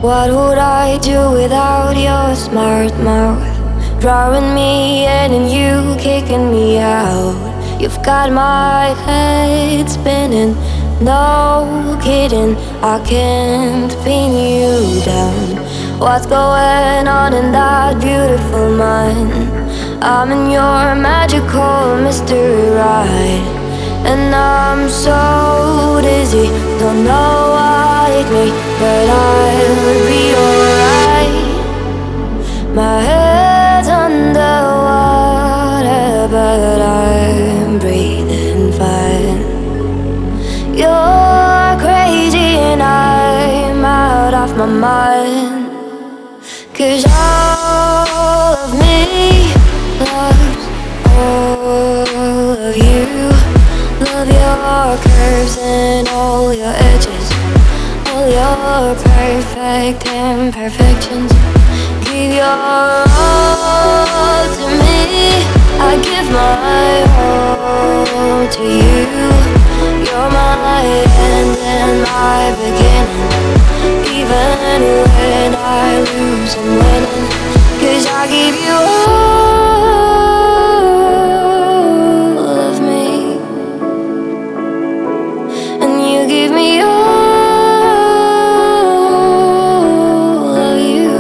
What would I do without your smart mouth? Drawing me in and you kicking me out. You've got my head spinning, no kidding, I can't pin you down. What's going on in that beautiful mind? I'm in your magical mystery ride, and I'm so dizzy, don't know what hit me, but I'll be alright. My head's underwater, but I'm breathing fine. You're crazy and I'm out of my mind. 'Cause all of me loves all of you. Love your curves and all your edges, all your perfect imperfections. Give your all to me, I give my all to you. You're my end and my beginning, even when I lose I'm winning. 'Cause I give you all of me, and you give me all of you.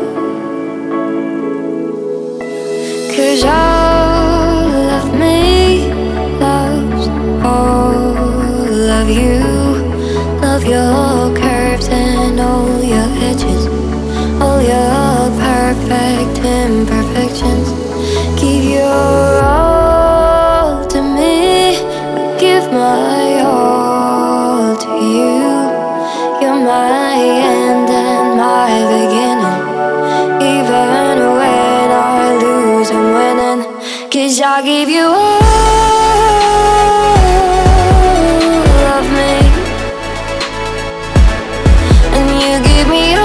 'Cause all of me loves all of you. Love your curves and all your edges, all your perfect imperfections. Give your all to me, I give my all to you. You're my end and my beginning, even when I lose I'm winning. 'Cause I give you all of me, and you give me